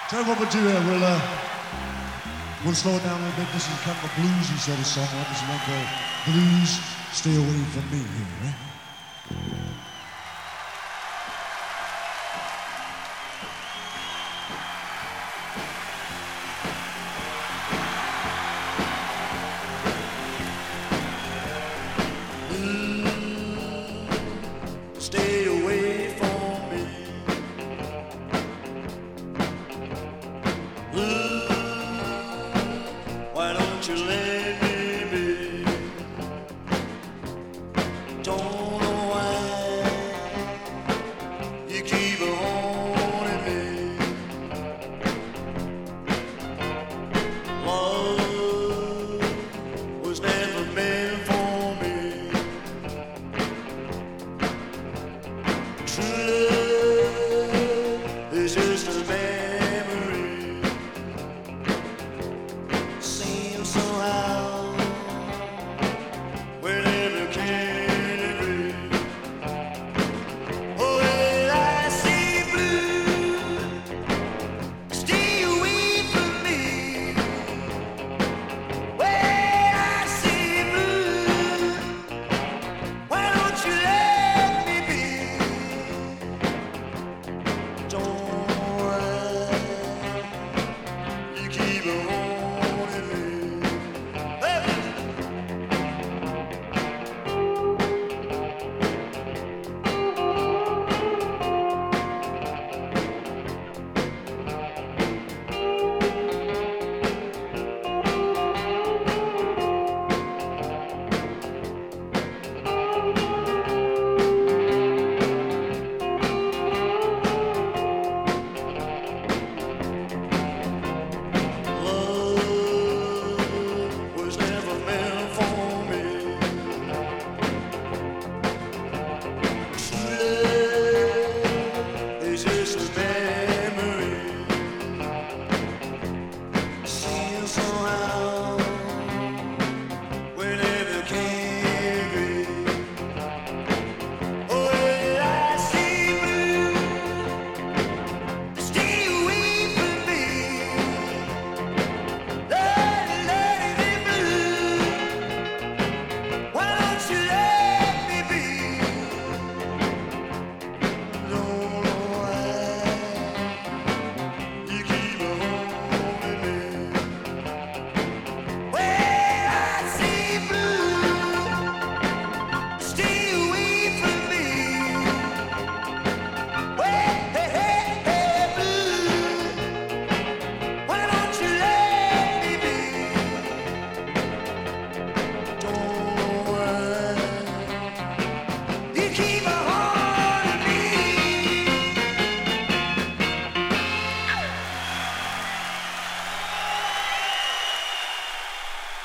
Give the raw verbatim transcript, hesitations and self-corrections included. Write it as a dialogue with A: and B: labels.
A: Tell you what we'll do here, we'll, uh, we'll slow it down a little bit. This is kind of a bluesy sort of song. This is one called Blues Stay Away From Me here, right?
B: Stay away from me. Ooh, why don't you let